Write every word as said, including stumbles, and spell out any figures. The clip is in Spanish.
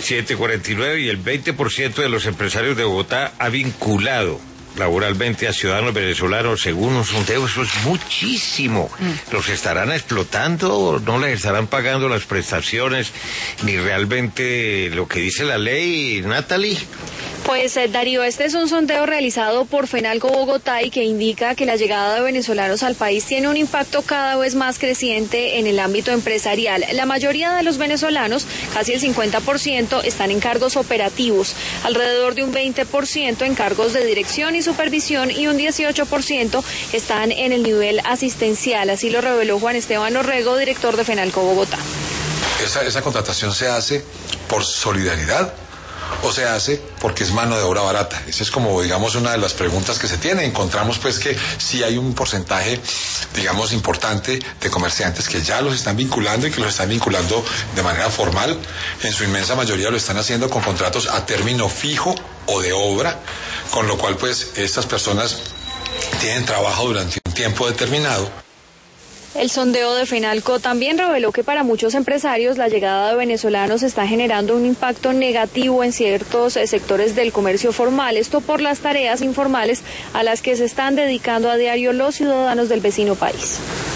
siete cuarenta y nueve, y el veinte por ciento de los empresarios de Bogotá ha vinculado laboralmente a ciudadanos venezolanos, según un sondeo. Eso es muchísimo. Mm. ¿Los estarán explotando? ¿No les estarán pagando las prestaciones ni realmente lo que dice la ley, Natalie? Pues eh, Darío, este es un sondeo realizado por Fenalco Bogotá y que indica que la llegada de venezolanos al país tiene un impacto cada vez más creciente en el ámbito empresarial. La mayoría de los venezolanos, casi el cincuenta por ciento, están en cargos operativos, alrededor de un veinte por ciento en cargos de dirección y supervisión y un dieciocho por ciento están en el nivel asistencial. Así lo reveló Juan Esteban Orrego, director de Fenalco Bogotá. Esa, esa contratación se hace por solidaridad o se hace porque es mano de obra barata. Esa es como, digamos, una de las preguntas que se tiene. Encontramos pues que sí hay un porcentaje, digamos, importante de comerciantes que ya los están vinculando y que los están vinculando de manera formal. En su inmensa mayoría lo están haciendo con contratos a término fijo o de obra, con lo cual pues estas personas tienen trabajo durante un tiempo determinado. El sondeo de Fenalco también reveló que para muchos empresarios la llegada de venezolanos está generando un impacto negativo en ciertos sectores del comercio formal, esto por las tareas informales a las que se están dedicando a diario los ciudadanos del vecino país.